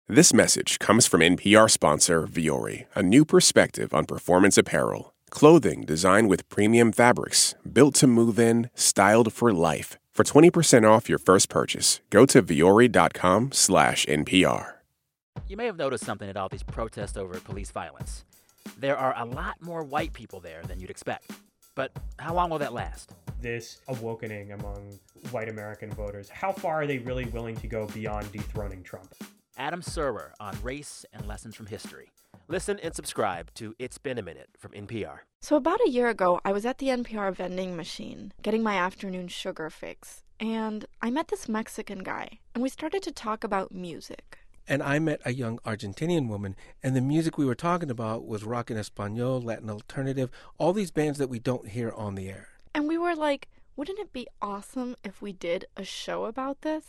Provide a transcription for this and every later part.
This message comes from NPR sponsor Vuori, a new perspective on performance apparel. Clothing designed with premium fabrics, built to move in, styled for life. For 20% off your first purchase, go to vuori.com/NPR. You may have noticed something at all these protests over police violence. There are a lot more white people there than you'd expect. But how long will that last? This awakening among white American voters, how far are they really willing to go beyond dethroning Trump? Adam Serwer on race and lessons from history. Listen and subscribe to It's Been a Minute from NPR. So about a year ago, I was at the NPR vending machine getting my afternoon sugar fix, and I met this Mexican guy, and we started to talk about music. And I met a young Argentinian woman, and the music we were talking about was rock en español, Latin alternative, all these bands that we don't hear on the air. And we were like, wouldn't it be awesome if we did a show about this?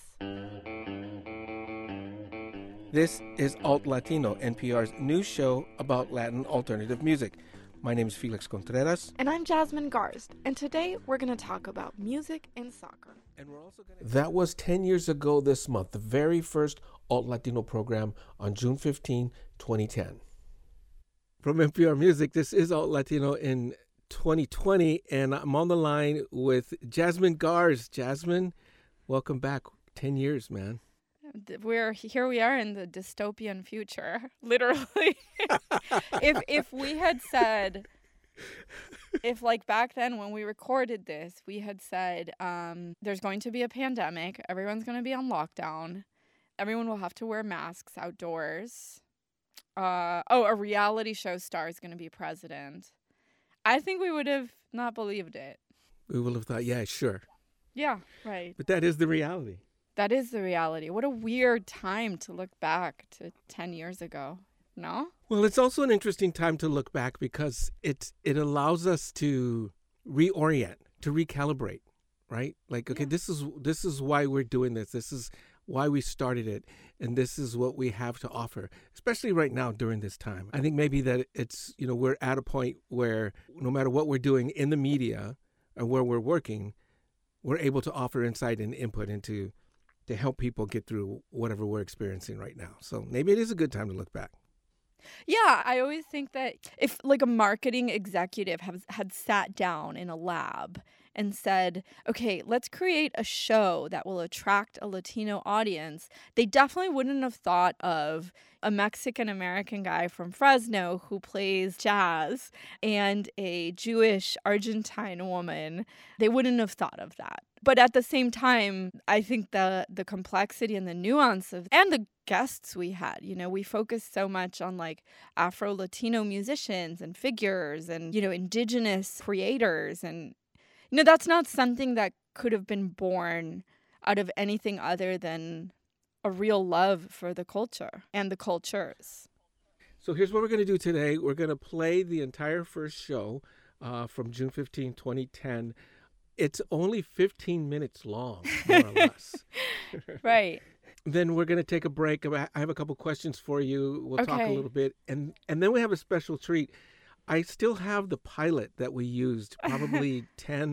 This is Alt Latino, NPR's new show about Latin alternative music. My name is Felix Contreras. And I'm Jasmine Garsd, and today we're going to talk about music and soccer. That was 10 years ago this month, the very first Alt Latino program on June 15, 2010. From NPR Music, this is Alt Latino in 2020, and I'm on the line with Jasmine Garsd. Jasmine, welcome back. 10 years, man. We are in the dystopian future, literally. if we had said, if like back then when we recorded this, we had said, there's going to be a pandemic, everyone's going to be on lockdown, everyone will have to wear masks outdoors. A reality show star is going to be president. I think we would have not believed it. We would have thought, yeah, sure. Yeah, right. But that is the reality. That is the reality. What a weird time to look back to 10 years ago, no? Well, it's also an interesting time to look back because it allows us to reorient, to recalibrate, right? Like, okay, this is why we're doing this. This is why we started it, and this is what we have to offer, especially right now during this time. I think maybe that it's, we're at a point where no matter what we're doing in the media and where we're working, we're able to offer insight and input to help people get through whatever we're experiencing right now. So maybe it is a good time to look back. Yeah, I always think that if like a marketing executive had sat down in a lab and said, okay, let's create a show that will attract a Latino audience, they definitely wouldn't have thought of a Mexican-American guy from Fresno who plays jazz and a Jewish Argentine woman. They wouldn't have thought of that. But at the same time, I think the complexity and the nuance and the guests we had, we focused so much on like Afro-Latino musicians and figures and, indigenous creators. And, that's not something that could have been born out of anything other than a real love for the culture and the cultures. So here's what we're going to do today. We're going to play the entire first show from June 15, 2010. It's only 15 minutes long, more or less. Right. Then we're going to take a break. I have a couple questions for you. We'll talk a little bit. And then we have a special treat. I still have the pilot that we used probably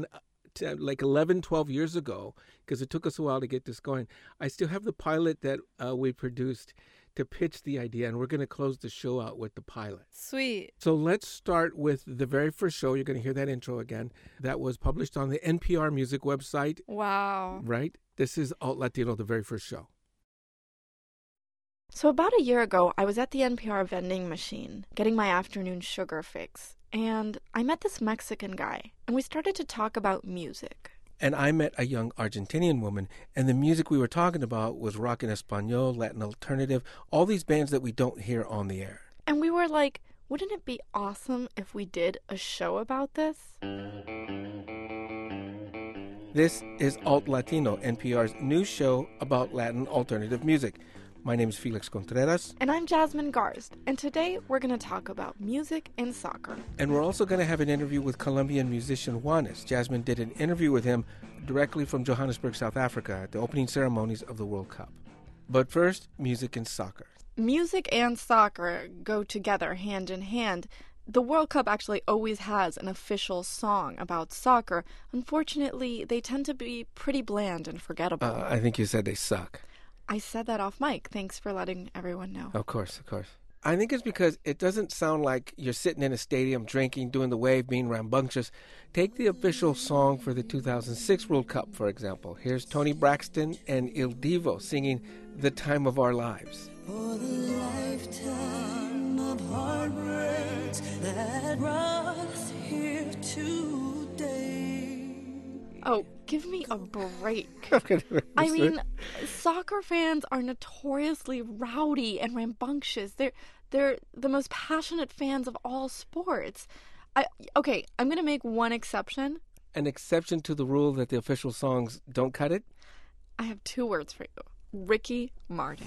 11, 12 years ago, because it took us a while to get this going. I still have the pilot that we produced to pitch the idea, and we're going to close the show out with the pilot. Sweet. So let's start with the very first show. You're going to hear that intro again. That was published on the NPR Music website. Wow. Right? This is Alt Latino, the very first show. So about a year ago, I was at the NPR vending machine getting my afternoon sugar fix, and I met this Mexican guy, and we started to talk about music. And I met a young Argentinian woman, and the music we were talking about was rock en español, Latin alternative, all these bands that we don't hear on the air. And we were like, wouldn't it be awesome if we did a show about this? This is Alt Latino, NPR's new show about Latin alternative music. My name is Felix Contreras. And I'm Jasmine Garsd. And today we're going to talk about music and soccer. And we're also going to have an interview with Colombian musician Juanes. Jasmine did an interview with him directly from Johannesburg, South Africa at the opening ceremonies of the World Cup. But first, music and soccer. Music and soccer go together hand in hand. The World Cup actually always has an official song about soccer. Unfortunately, they tend to be pretty bland and forgettable. I think you said they suck. I said that off mic. Thanks for letting everyone know. Of course, of course. I think it's because it doesn't sound like you're sitting in a stadium drinking, doing the wave, being rambunctious. Take the official song for the 2006 World Cup, for example. Here's Toni Braxton and Il Divo singing The Time of Our Lives. For the lifetime of heartbreaks that brought us here today. Oh, give me a break. I mean, soccer fans are notoriously rowdy and rambunctious. They're the most passionate fans of all sports. Okay, I'm going to make one exception. An exception to the rule that the official songs don't cut it? I have 2 words for you. Ricky Martin.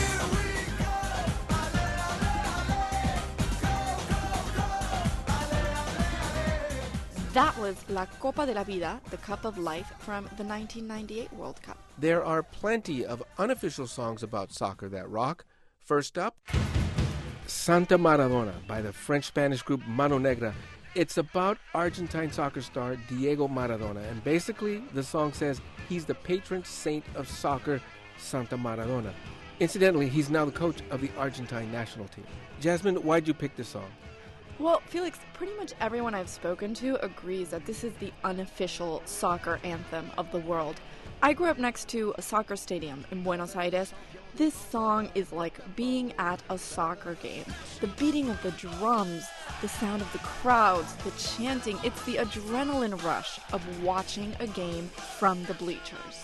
That was La Copa de la Vida, the Cup of Life, from the 1998 World Cup. There are plenty of unofficial songs about soccer that rock. First up, Santa Maradona by the French-Spanish group Mano Negra. It's about Argentine soccer star Diego Maradona, and basically the song says he's the patron saint of soccer, Santa Maradona. Incidentally, he's now the coach of the Argentine national team. Jasmine, why'd you pick this song? Well, Felix, pretty much everyone I've spoken to agrees that this is the unofficial soccer anthem of the world. I grew up next to a soccer stadium in Buenos Aires. This song is like being at a soccer game. The beating of the drums, the sound of the crowds, the chanting, it's the adrenaline rush of watching a game from the bleachers.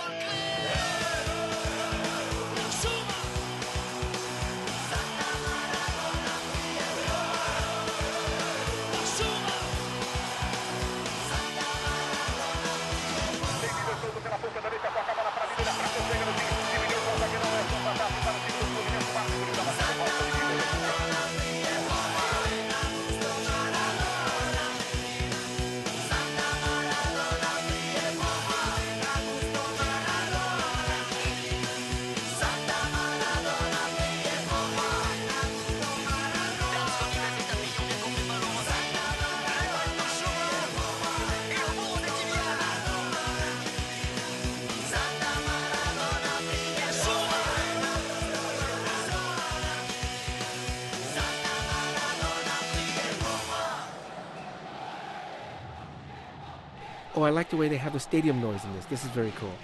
Oh, I like the way they have the stadium noise in this. This is very cool.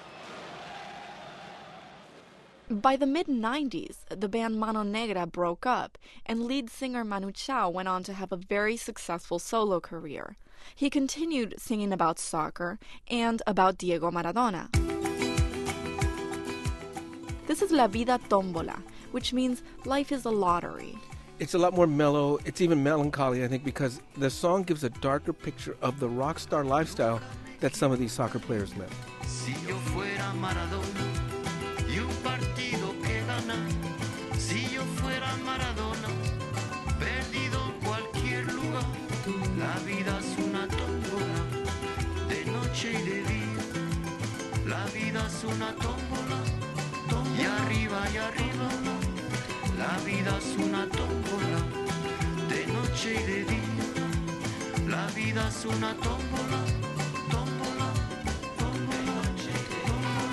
By the mid-90s, the band Mano Negra broke up, and lead singer Manu Chao went on to have a very successful solo career. He continued singing about soccer and about Diego Maradona. This is La Vida Tombola, which means life is a lottery. It's a lot more mellow. It's even melancholy, I think, because the song gives a darker picture of the rock star lifestyle that some of these soccer players live. Si yo fuera Maradona y un partido que ganar, si yo fuera Maradona, perdido en cualquier lugar, la vida es una tómbola, de noche y de día, la vida es una tómbola, y arriba, la vida es una tómbola, de noche y de día, la vida es una tómbola, tómbola, tómbola, de noche y de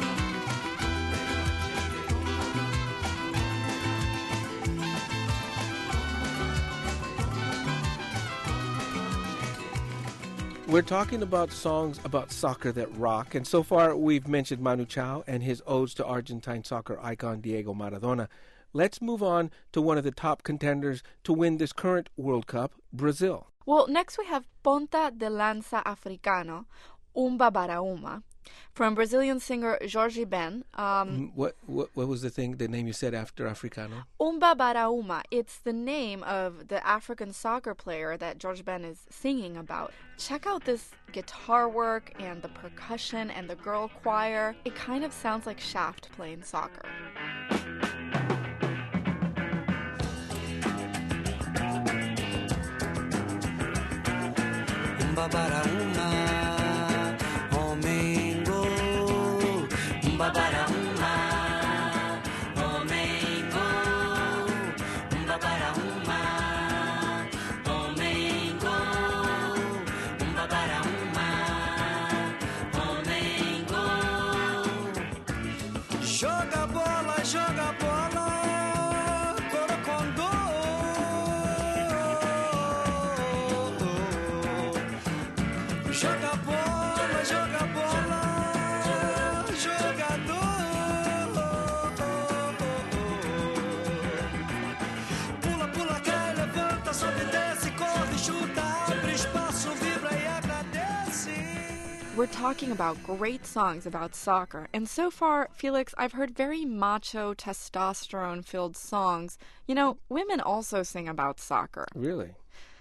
día. We're talking about songs about soccer that rock, and so far we've mentioned Manu Chao and his odes to Argentine soccer icon Diego Maradona. Let's move on to one of the top contenders to win this current World Cup, Brazil. Well, next we have Ponta de Lança Africano, Umba Bara Uma, from Brazilian singer Jorge Ben. What was the name you said after Africano? Umba Bara Uma. It's the name of the African soccer player that Jorge Ben is singing about. Check out this guitar work and the percussion and the girl choir. It kind of sounds like Shaft playing soccer. Umba bara uma, Flamengo. Umba bara uma, Flamengo. Umba bara uma, Flamengo. Umba bara uma, Flamengo. Joga We're talking about great songs about soccer, and so far, Felix, I've heard very macho, testosterone-filled songs. You know, women also sing about soccer. Really?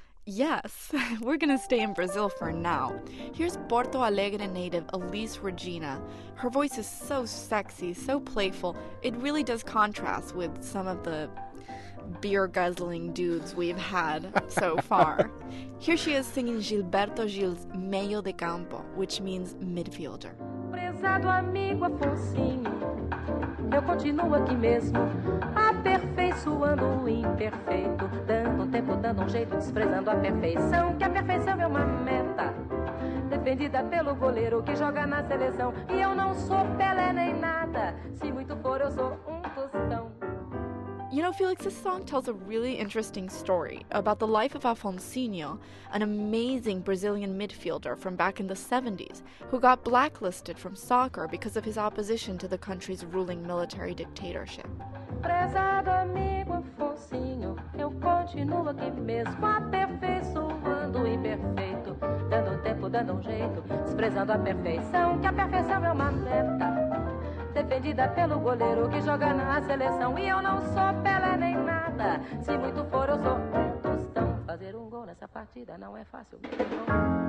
Yes, we're gonna stay in Brazil for now. Here's Porto Alegre native Elise Regina. Her voice is so sexy, so playful, it really does contrast with some of the beer-guzzling dudes we've had so far. Here she is singing Gilberto Gil's Meio de Campo, which means midfielder. Prezado amigo Afonsinho, eu continuo aqui mesmo, aperfeiçoando o imperfeito, dando tempo, dando jeito, desprezando a perfeição, que a perfeição é uma meta, defendida pelo goleiro que joga na seleção, e eu não sou Pelé nem nada, se muito for eu sou tostão. You know, Felix, this song tells a really interesting story about the life of Afonsinho, an amazing Brazilian midfielder from back in the 70s, who got blacklisted from soccer because of his opposition to the country's ruling military dictatorship. Prezado amigo Afonsinho, eu continuo aqui mesmo, aperfeiçoando o imperfeito, dando tempo, dando jeito, desprezando a perfeição, que a perfeição é uma meta, defendida pelo goleiro que joga na seleção, e eu não sou Pelé nem nada, se muito for eu sou tostão, fazer gol nessa partida não é fácil mesmo.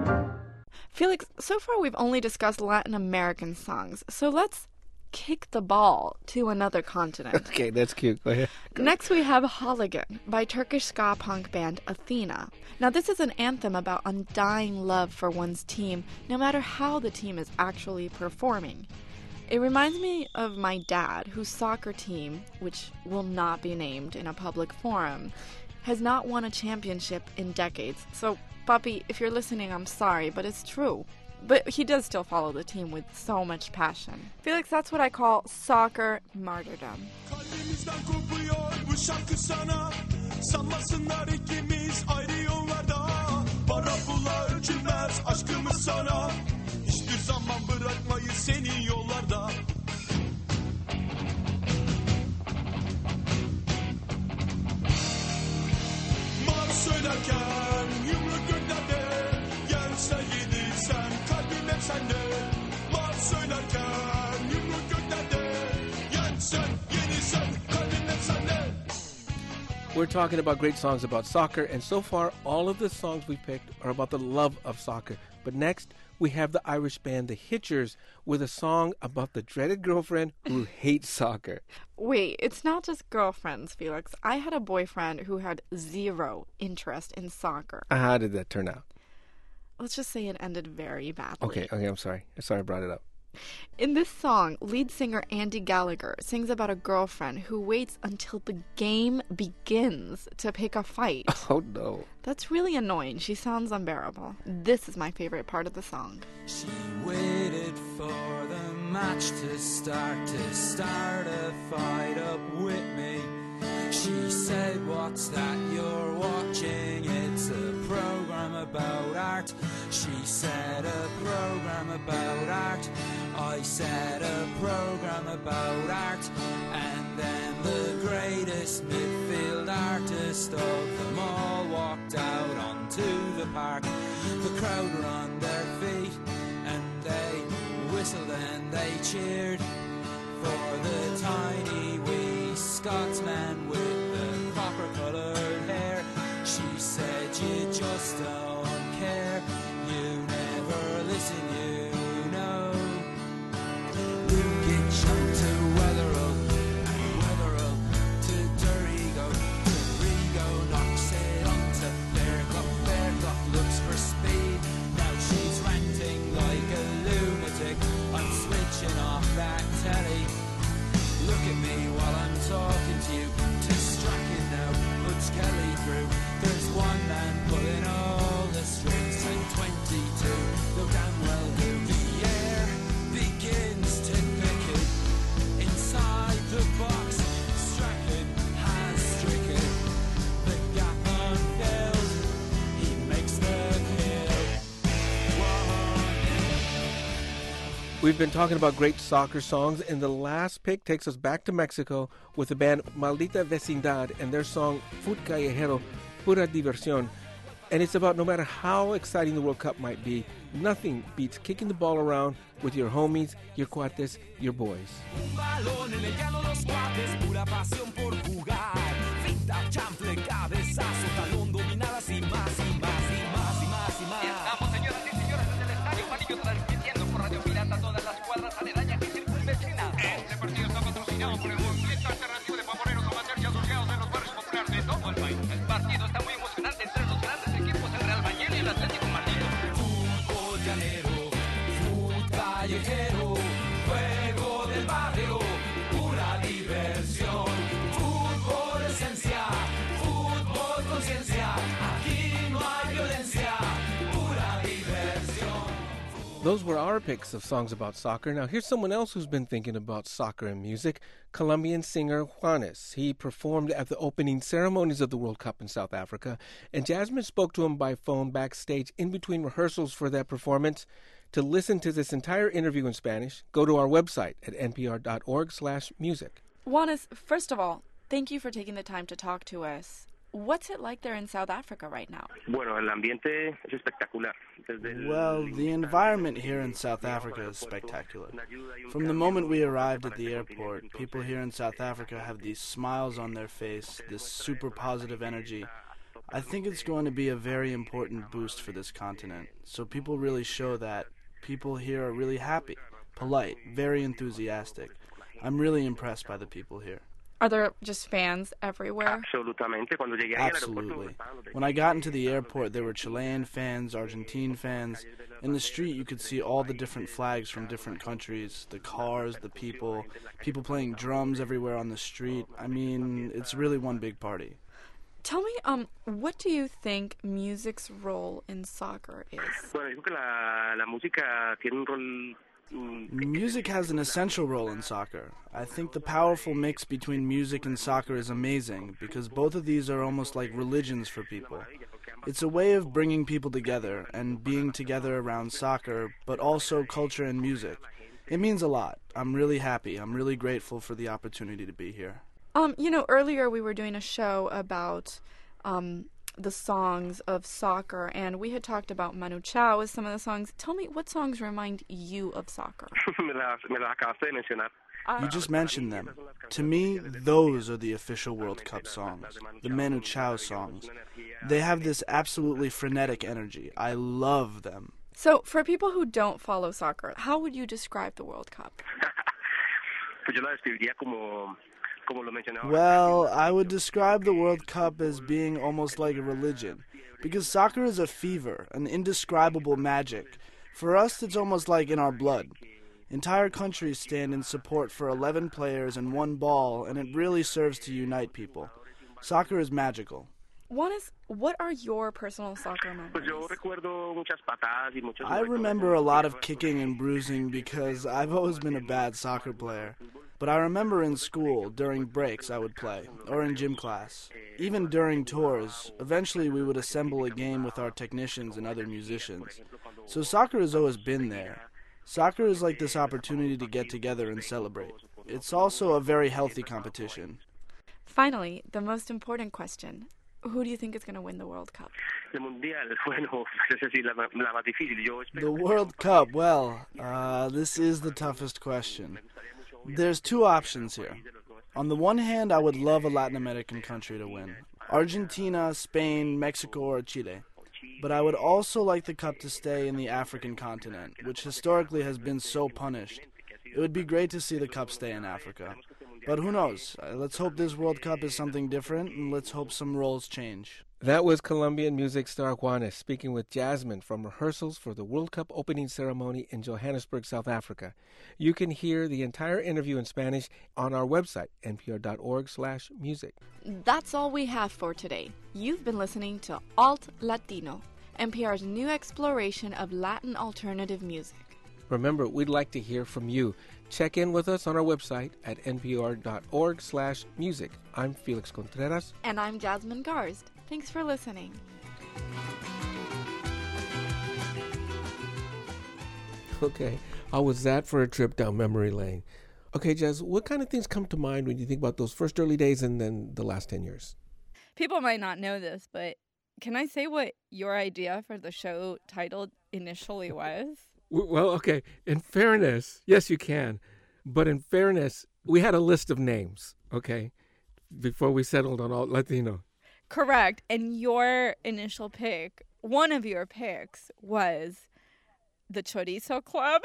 Felix, so far we've only discussed Latin American songs, so let's kick the ball to another continent. Okay, that's cute. Go ahead. Next we have Holigan by Turkish ska punk band Athena. Now this is an anthem about undying love for one's team, no matter how the team is actually performing. It reminds me of my dad, whose soccer team, which will not be named in a public forum, has not won a championship in decades. So, Papi, if you're listening, I'm sorry, but it's true. But he does still follow the team with so much passion. Felix, that's what I call soccer martyrdom. Kalbimizden kopuyor bu şarkı sana. Sanmasınlar ikimiz ayrı yollarda. Para pula ölçülmez aşkımız sana. Hiçbir zaman bırakmayız seni yollarda. Mavi söylerken yumruk göklerde. Gelse yenilsen kalbim hep sende. Mavi söylerken yumruk göklerde. Yensen yenilsen kalbim hep sende. We're talking about great songs about soccer, and so far, all of the songs we picked are about the love of soccer. But next, we have the Irish band The Hitchers with a song about the dreaded girlfriend who hates soccer. Wait, it's not just girlfriends, Felix. I had a boyfriend who had zero interest in soccer. How did that turn out? Let's just say it ended very badly. Okay, I'm sorry. I'm sorry I brought it up. In this song, lead singer Andy Gallagher sings about a girlfriend who waits until the game begins to pick a fight. Oh, no. That's really annoying. She sounds unbearable. This is my favorite part of the song. She waited for the match to start a fight up with me. She said, "What's that you're watching? It's a program about art." She said, "A program about art." I said, "A program about art." And then the greatest midfield artist of them all walked out onto the park. The crowd were on their feet and they whistled and they cheered for the tiny wee Scotsman with the copper-coloured hair. She said, "You just don't care. You never listen, you know. You get jumped to Wetherell, and Wetherell to Dorigo. Dorigo knocks it onto Fairclough. Fairclough looks for speed. Now she's ranting like a lunatic. I'm switching off that telly. Look at me while I'm talking to you. Distracted now, puts Kelly through. There's one man pulling all the strings, and 22 go down well who. The air begins to thicken inside the box. Strachan has stricken the gap unfilled. He makes the kill. We've been talking about great soccer songs, and the last pick takes us back to Mexico with the band Maldita Vecindad and their song Fut Callejero, Pura Diversión. And it's about no matter how exciting the World Cup might be, nothing beats kicking the ball around with your homies, your cuates, your boys. Un balón en el llano, los cuates, pura pasión por jugar. Finta, chanfle, cabezazo, talón, dominadas y más y más y más y más y más. Y estamos, señoras y señores, desde el Estadio Amarillo transmitiendo por Radio Pirata todas las cuadras aledañas y circunvecinas. Este partido está patrocinado por el Movimiento Alternativo de Pavoneros Amateurs y Asociados en los barrios populares de todo el país. El partido está muy emocionante entre los grandes equipos, el Real Valladolid y el Atlético Madrid. Fútbol llanero, fútbol callejero, juego del barrio, pura diversión. Fútbol esencia, fútbol conciencia, aquí no hay violencia, pura diversión. Those were our picks of songs about soccer. Now here's someone else who's been thinking about soccer and music, Colombian singer Juanes. He performed at the opening ceremonies of the World Cup in South Africa, and Jasmine spoke to him by phone backstage in between rehearsals for that performance. To listen to this entire interview in Spanish, go to our website at npr.org/music. Juanes, first of all, thank you for taking the time to talk to us. What's it like there in South Africa right now? Bueno, el ambiente es espectacular. Well, the environment here in South Africa is spectacular. From the moment we arrived at the airport, people here in South Africa have these smiles on their face, this super positive energy. I think it's going to be a very important boost for this continent. So people really show that people here are really happy, polite, very enthusiastic. I'm really impressed by the people here. Are there just fans everywhere? Absolutely. When I got into the airport, there were Chilean fans, Argentine fans. In the street, you could see all the different flags from different countries, the cars, the people playing drums everywhere on the street. I mean, it's really one big party. Tell me, what do you think music's role in soccer is? Music has an essential role in soccer. I think the powerful mix between music and soccer is amazing because both of these are almost like religions for people. It's a way of bringing people together and being together around soccer, but also culture and music. It means a lot. I'm really happy. I'm really grateful for the opportunity to be here. Earlier we were doing a show about the songs of soccer, and we had talked about Manu Chao with some of the songs. Tell me, what songs remind you of soccer? You just mentioned them. To me, those are the official World Cup songs, the Manu Chao songs. They have this absolutely frenetic energy. I love them. So, for people who don't follow soccer, how would you describe the World Cup? Well, I would describe the World Cup as being almost like a religion, because soccer is a fever, an indescribable magic. For us, it's almost like in our blood. Entire countries stand in support for 11 players and one ball, and it really serves to unite people. Soccer is magical. Juanes, what are your personal soccer memories? I remember a lot of kicking and bruising because I've always been a bad soccer player. But I remember in school, during breaks, I would play, or in gym class. Even during tours, eventually we would assemble a game with our technicians and other musicians. So soccer has always been there. Soccer is like this opportunity to get together and celebrate. It's also a very healthy competition. Finally, the most important question. Who do you think is going to win the World Cup? The World Cup, well, this is the toughest question. There's two options here. On the one hand, I would love a Latin American country to win. Argentina, Spain, Mexico, or Chile. But I would also like the cup to stay in the African continent, which historically has been so punished. It would be great to see the cup stay in Africa. But who knows? Let's hope this World Cup is something different, and let's hope some roles change. That was Colombian music star Juanes speaking with Jasmine from rehearsals for the World Cup opening ceremony in Johannesburg, South Africa. You can hear the entire interview in Spanish on our website, npr.org/music. That's all we have for today. You've been listening to Alt Latino, NPR's new exploration of Latin alternative music. Remember, we'd like to hear from you. Check in with us on our website at npr.org/music. I'm Felix Contreras. And I'm Jasmine Garst. Thanks for listening. Okay, how was that for a trip down memory lane? Okay, Jazz, what kind of things come to mind when you think about those first early days and then the last 10 years? People might not know this, but Can I say what your idea for the show title initially was? Well, okay. In fairness, yes, you can. But in fairness, we had a list of names, okay, before we settled on Alt Latino. Correct. And your initial pick, one of your picks, was the Chorizo Club.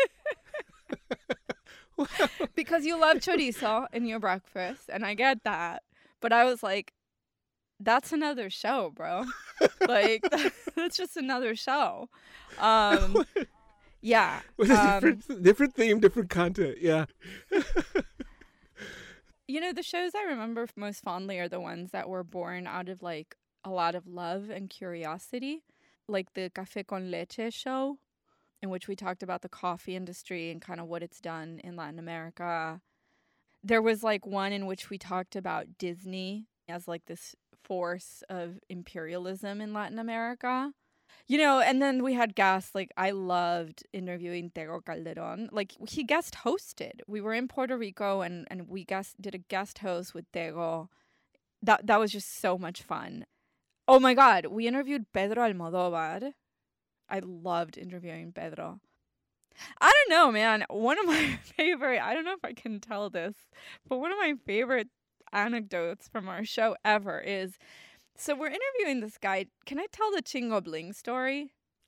Because you love chorizo in your breakfast, and I get that. But I was like, that's another show, bro. Like, that's just another show. Yeah. Different theme, different content. Yeah. You know, the shows I remember most fondly are the ones that were born out of, like, a lot of love and curiosity. Like the Café con Leche show, in which we talked about the coffee industry and kind of what it's done in Latin America. There was, like, one in which we talked about Disney as, like, this force of imperialism in Latin America. You know, and then we had guests. Like, I loved interviewing Tego Calderon. Like, he guest hosted. We were in Puerto Rico, and we did a guest host with Tego. That was just so much fun. Oh, my God. We interviewed Pedro Almodóvar. I loved interviewing Pedro. I don't know, man. One of my favorite, I don't know if I can tell this, but one of my favorite anecdotes from our show ever is, so we're interviewing this guy. Can I tell the Chingo Bling story?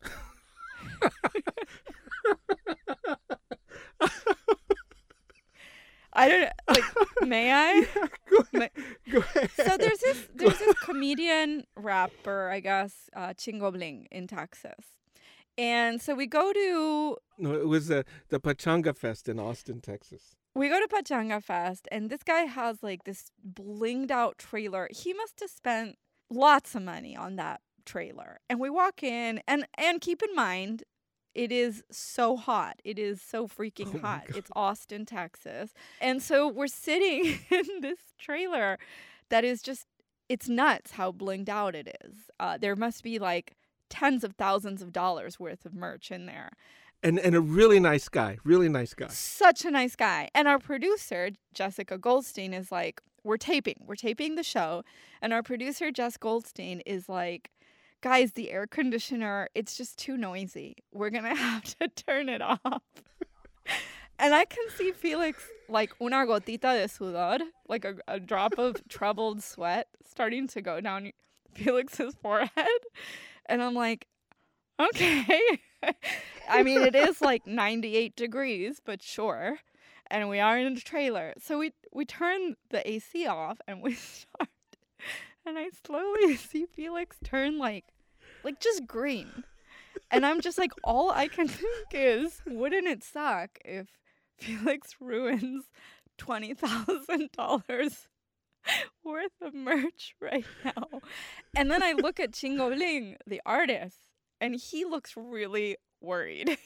I don't like. May I? Yeah, go ahead. So there's this comedian rapper, I guess, Chingo Bling in Texas, and so we go to. No, it was the Pachanga Fest in Austin, Texas. We go to Pachanga Fest, and this guy has, like, this blinged out trailer. He must have spent lots of money on that trailer. And we walk in, and keep in mind, it is so hot. It is so freaking hot. It's Austin, Texas. And so we're sitting in this trailer that is just, it's nuts how blinged out it is. There must be, like, tens of thousands of dollars worth of merch in there. And a really nice guy. Such a nice guy. And our producer, Jessica Goldstein, is like, we're taping the show. And our producer, Jess Goldstein, is like, guys, the air conditioner, it's just too noisy. We're going to have to turn it off. And I can see Felix, like, una gotita de sudor, like a drop of troubled sweat starting to go down Felix's forehead. And I'm like, okay. I mean, it is like 98 degrees, but sure. And we are in a trailer. So we turn the AC off and we start. And I slowly see Felix turn like just green. And I'm just like, all I can think is, wouldn't it suck if Felix ruins $20,000 worth of merch right now? And then I look at Chingo Bling, the artist, and he looks really worried.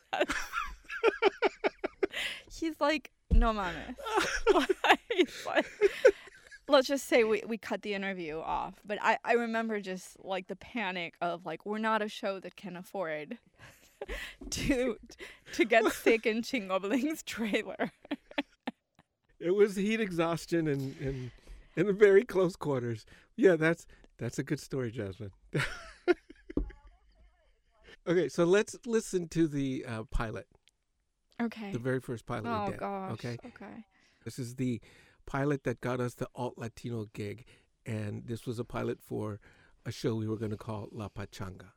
He's like, no mames. Let's just say we cut the interview off. But I remember just, like, the panic of, like, we're not a show that can afford to get sick in Chingo Bling's trailer. It was heat exhaustion and in very close quarters. Yeah, that's a good story, Jasmine. Okay, so let's listen to the pilot. Okay. The very first pilot we did. Oh, gosh. Okay. Okay. This is the pilot that got us the Alt Latino gig, and this was a pilot for a show we were going to call La Pachanga.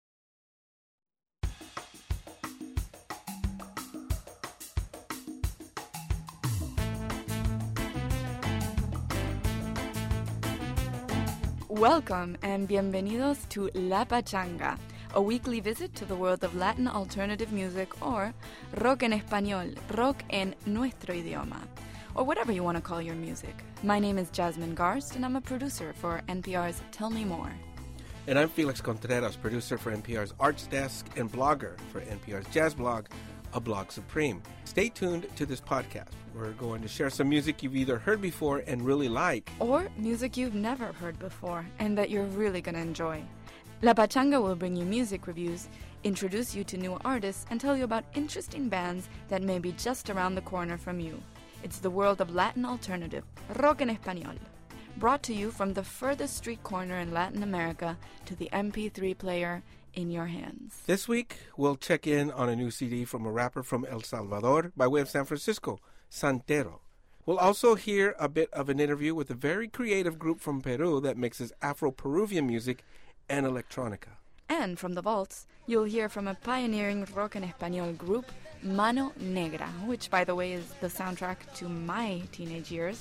Welcome and bienvenidos to La Pachanga, a weekly visit to the world of Latin alternative music, or rock en español, rock en nuestro idioma, or whatever you want to call your music. My name is Jasmine Garst, and I'm a producer for NPR's Tell Me More. And I'm Felix Contreras, producer for NPR's Arts Desk and blogger for NPR's Jazz Blog, A Blog Supreme. Stay tuned to this podcast. We're going to share some music you've either heard before and really like, or music you've never heard before and that you're really going to enjoy. La Pachanga will bring you music reviews, introduce you to new artists, and tell you about interesting bands that may be just around the corner from you. It's the world of Latin alternative, rock en español. brought to you from the furthest street corner in Latin America to the MP3 player in your hands. This week, we'll check in on a new CD from a rapper from El Salvador by way of San Francisco, Santero. We'll also hear a bit of an interview with a very creative group from Peru that mixes Afro-Peruvian music and electronica. And from the vaults, you'll hear from a pioneering rock en español group, Mano Negra, which, by the way, is the soundtrack to my teenage years.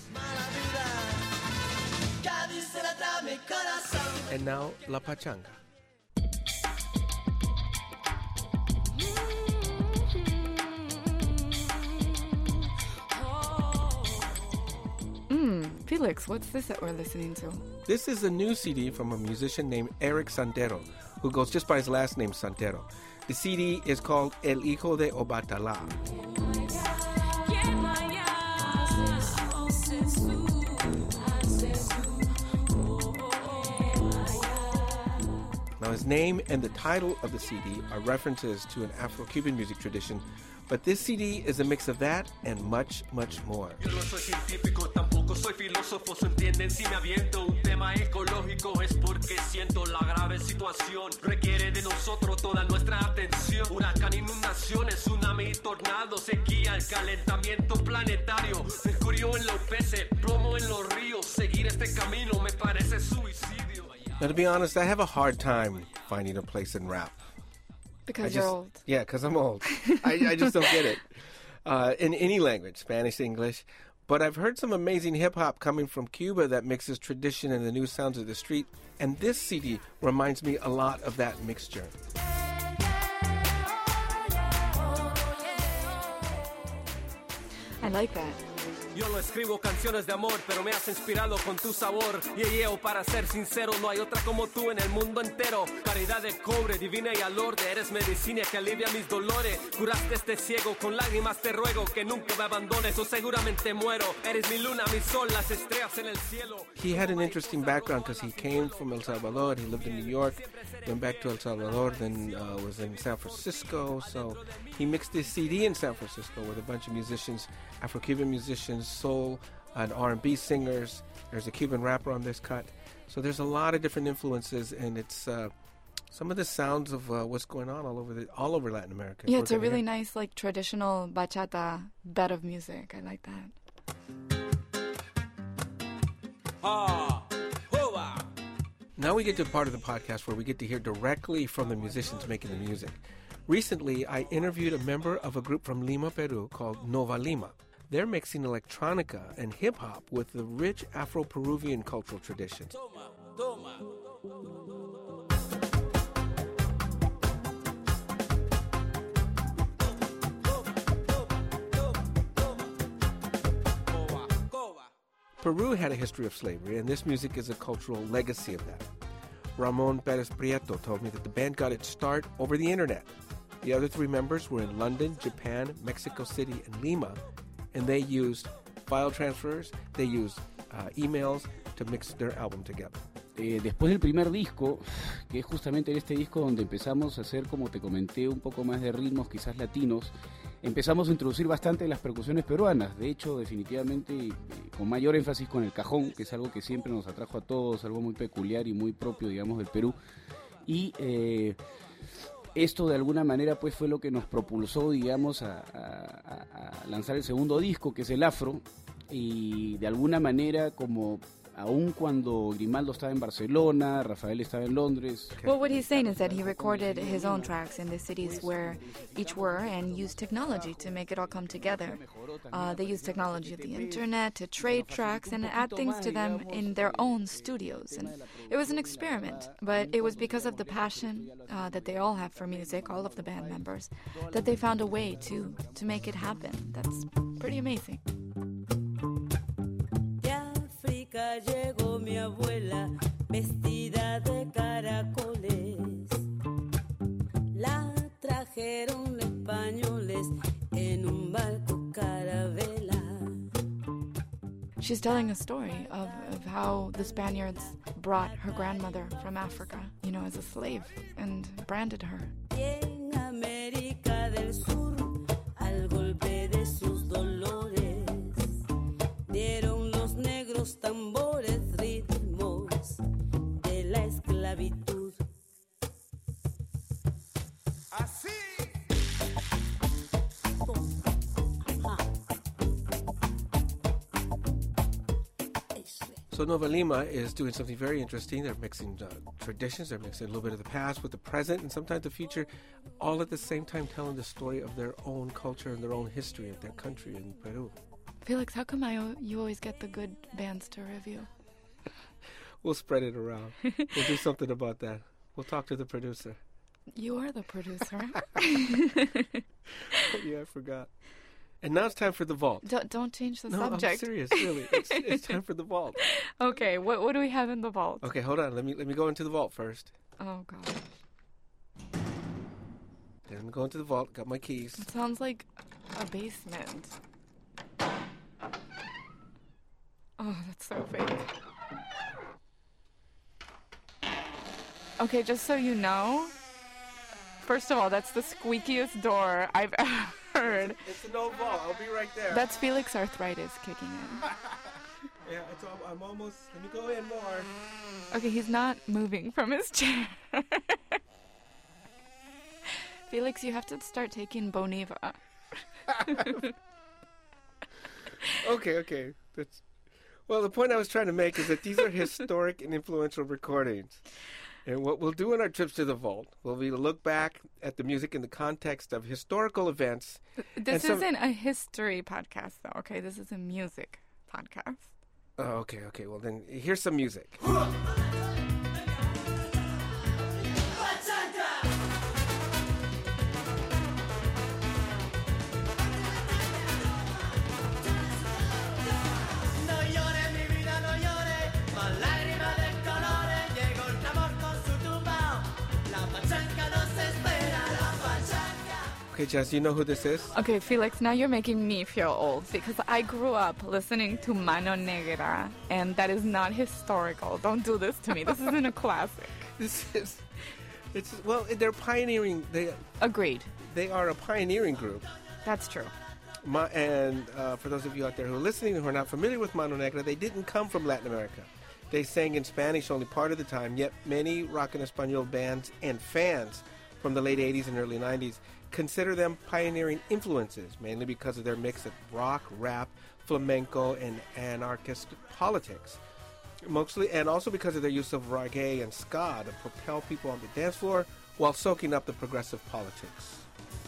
And now, La Pachanga. Felix, what's this that we're listening to? This is a new CD from a musician named Eric Santero, who goes just by his last name, Santero. The CD is called El Hijo de Obatala. Now, his name and the title of the CD are references to an Afro-Cuban music tradition, but this CD is a mix of that and much, much more. Yo no soy científico, tampoco soy filósofo, se entienden si me aviento un tema ecológico, es porque siento la grave situación, requiere de nosotros toda nuestra atención, huracán, inundaciones, tsunami, tornado, sequía, el calentamiento planetario, mercurio en los peces, plomo en los ríos, seguir este camino me parece suicidio. Now, to be honest, I have a hard time finding a place in rap. Because you're old. Yeah, because I'm old. I just don't get it. In any language, Spanish, English. But I've heard some amazing hip-hop coming from Cuba that mixes tradition and the new sounds of the street. And this CD reminds me a lot of that mixture. I like that. Yo no escribo canciones de amor, pero me has inspirado con tu sabor. Yeah, para ser sincero, no hay otra como tú en el mundo entero. Caridad de cobre, divina y alorde, eres medicina que alivia mis dolores. Curaste este ciego, con lágrimas te ruego que nunca me abandones o seguramente muero. Eres mi luna, mi sol, las estrellas en el cielo. He had an interesting background because he came from El Salvador. He lived in New York, went back to El Salvador, then was in San Francisco. So he mixed this CD in San Francisco with a bunch of musicians, Afro-Cuban musicians, soul and R&B singers. There's a Cuban rapper on this cut. So there's a lot of different influences, and it's some of the sounds of what's going on all over Latin America. Yeah, it's a really nice, like, traditional bachata bed of music. I like that. Now we get to a part of the podcast where we get to hear directly from the musicians making the music. Recently, I interviewed a member of a group from Lima, Peru called Nova Lima. They're mixing electronica and hip-hop with the rich Afro-Peruvian cultural traditions. Peru had a history of slavery, and this music is a cultural legacy of that. Ramon Perez Prieto told me that the band got its start over the internet. The other three members were in London, Japan, Mexico City, and Lima, and they used file transfers, they used emails to mix their album together. Después del primer disco, que es justamente en este disco donde empezamos a hacer, como te comenté, un poco más de ritmos quizás latinos, empezamos a introducir bastante las percusiones peruanas. De hecho, definitivamente con mayor énfasis con el cajón, que es algo que siempre nos atrajo a todos, algo muy peculiar y muy propio, digamos, del Perú. Y esto de alguna manera pues fue lo que nos propulsó, digamos, a lanzar el segundo disco, que es el Afro, y de alguna manera, como aun cuando Grimaldo estaba en Barcelona, Rafael estaba en Londres. Well, what he's saying is that he recorded his own tracks in the cities where each were and used technology to make it all come together. They used technology of the internet to trade tracks and add things to them in their own studios. And it was an experiment, but it was because of the passion that they all have for music, all of the band members, that they found a way to make it happen. That's pretty amazing. Llegó mi abuela vestida de caracoles, la trajeron españoles en un barco carabela. She's telling a story of how the Spaniards brought her grandmother from Africa, you know, as a slave and branded her. Y en América del Sur, al golpe de sus dolores, dieron los negros tambores esclavitud. Así. So Nova Lima is doing something very interesting. They're mixing traditions. They're mixing a little bit of the past with the present and sometimes the future, all at the same time telling the story of their own culture and their own history of their country in Peru. Felix, how come you always get the good bands to review? We'll spread it around. We'll do something about that. We'll talk to the producer. You are the producer. Yeah, I forgot. And now it's time for the vault. Don't change the No, subject. I'm serious, really. It's time for the vault. Okay, what do we have in the vault? Okay, hold on. Let me go into the vault first. Oh, God. Let me go into the vault. Got my keys. It sounds like a basement. Oh, that's so fake. Okay, just so you know, first of all, that's the squeakiest door I've ever heard. It's an old vault. I'll be right there. That's Felix arthritis kicking in. Yeah, I'm almost. Let me go in more. Okay, he's not moving from his chair. Felix, you have to start taking Boniva. Okay. Well, the point I was trying to make is that these are historic and influential recordings. And what we'll do in our trips to the vault will be to look back at the music in the context of historical events. This isn't a history podcast, though, okay? This is a music podcast. Oh, okay. Well, then here's some music. Okay, Jess, you know who this is? Okay, Felix, now you're making me feel old because I grew up listening to Mano Negra, and that is not historical. Don't do this to me. This isn't a classic. Well, they're pioneering. Agreed. They are a pioneering group. That's true. And for those of you out there who are listening who are not familiar with Mano Negra, they didn't come from Latin America. They sang in Spanish only part of the time, yet many rock and Espanol bands and fans from the late 80s and early 90s consider them pioneering influences, mainly because of their mix of rock, rap, flamenco, and anarchist politics. Mostly, and also because of their use of reggae and ska to propel people on the dance floor while soaking up the progressive politics.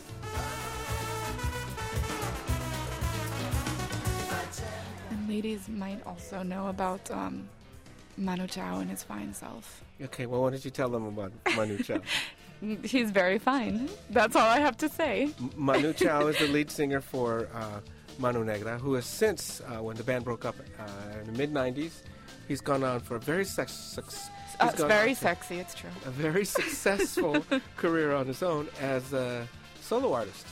And ladies might also know about Manu Chao and his fine self. Okay, well, why don't you tell them about Manu Chao? He's very fine. That's all I have to say. Manu Chao is the lead singer for Mano Negra, who has since, when the band broke up in the mid-90s, he's gone on for a very sexy, it's true. A very successful career on his own as a solo artist.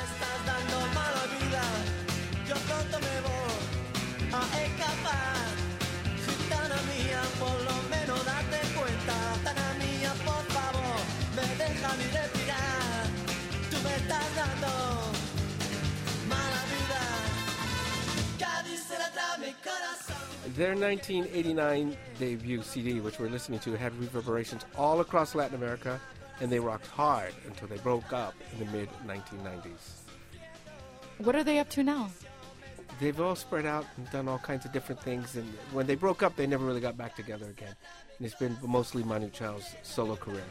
Their 1989 debut CD, which we're listening to, had reverberations all across Latin America, and they rocked hard until they broke up in the mid-1990s. What are they up to now? They've all spread out and done all kinds of different things, and when they broke up, they never really got back together again. And it's been mostly Manu Chao's solo career.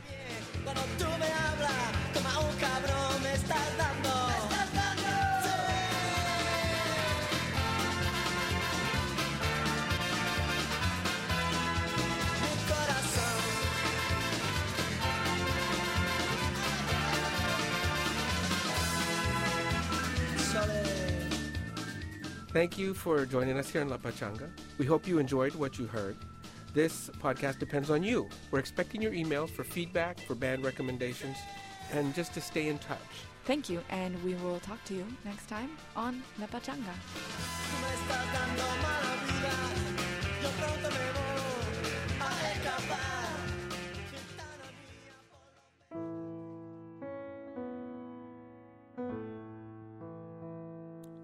Thank you for joining us here in La Pachanga. We hope you enjoyed what you heard. This podcast depends on you. We're expecting your emails for feedback, for band recommendations, and just to stay in touch. Thank you, and we will talk to you next time on La Pachanga.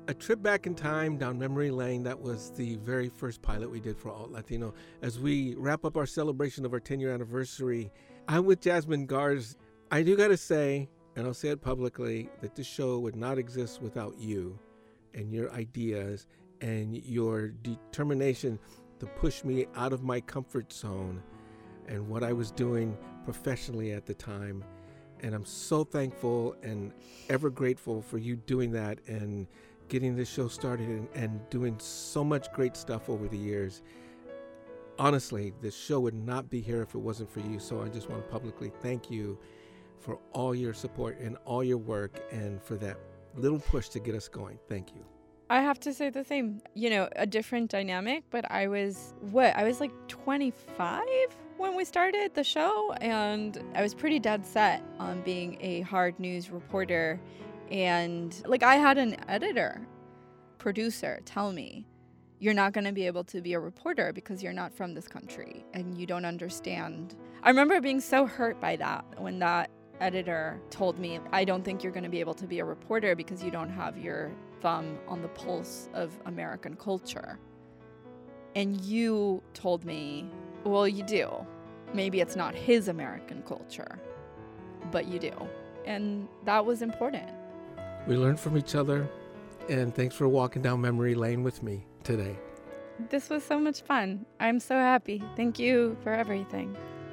A trip back in time down memory lane. That was the very first pilot we did for Alt Latino. As we wrap up our celebration of our 10-year anniversary, I'm with Jasmine Garsd. I do got to say, and I'll say it publicly, that this show would not exist without you and your ideas and your determination to push me out of my comfort zone and what I was doing professionally at the time. And I'm so thankful and ever grateful for you doing that and getting this show started and doing so much great stuff over the years. Honestly, this show would not be here if it wasn't for you. So I just want to publicly thank you for all your support and all your work and for that little push to get us going. Thank you. I have to say the same. You know, a different dynamic, but I was like 25 when we started the show, and I was pretty dead set on being a hard news reporter. And like, I had an editor, producer tell me, you're not going to be able to be a reporter because you're not from this country and you don't understand. I remember being so hurt by that when that editor told me, I don't think you're going to be able to be a reporter because you don't have your thumb on the pulse of American culture. And you told me, well, you do. Maybe it's not his American culture, but you do. And that was important. We learned from each other, and thanks for walking down memory lane with me today. This was so much fun. I'm so happy. Thank you for everything.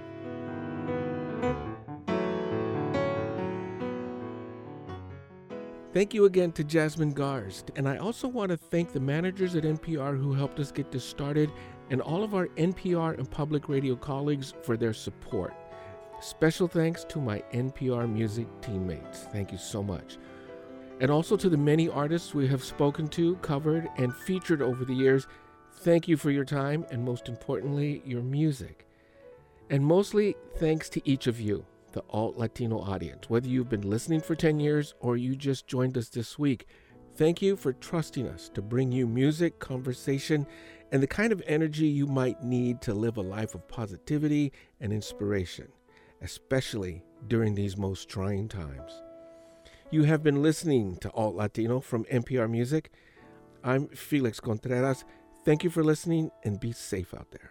Thank you again to Jasmine Garsd. And I also want to thank the managers at NPR who helped us get this started and all of our NPR and public radio colleagues for their support. Special thanks to my NPR Music teammates. Thank you so much. And also to the many artists we have spoken to, covered, and featured over the years. Thank you for your time and, most importantly, your music. And mostly thanks to each of you, the Alt Latino audience. Whether you've been listening for 10 years or you just joined us this week, thank you for trusting us to bring you music, conversation, and the kind of energy you might need to live a life of positivity and inspiration, especially during these most trying times. You have been listening to Alt Latino from NPR Music. I'm Felix Contreras. Thank you for listening and be safe out there.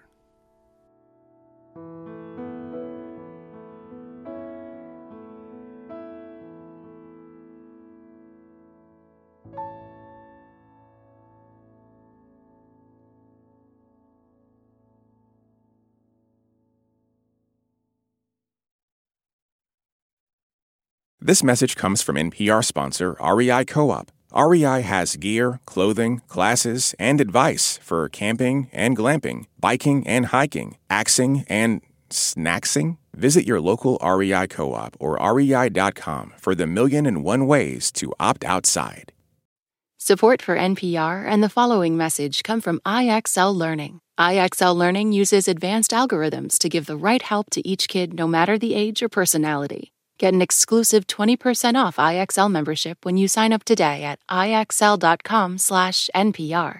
This message comes from NPR sponsor REI Co-op. REI has gear, clothing, classes, and advice for camping and glamping, biking and hiking, axing and snacksing. Visit your local REI Co-op or rei.com for the 1,000,001 ways to opt outside. Support for NPR and the following message come from IXL Learning. IXL Learning uses advanced algorithms to give the right help to each kid no matter the age or personality. Get an exclusive 20% off IXL membership when you sign up today at IXL.com/NPR.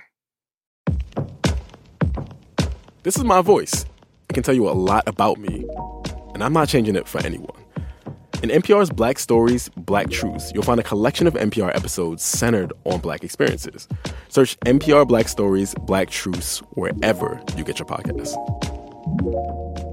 This is my voice. It can tell you a lot about me, and I'm not changing it for anyone. In NPR's Black Stories, Black Truths, you'll find a collection of NPR episodes centered on Black experiences. Search NPR Black Stories, Black Truths wherever you get your podcasts.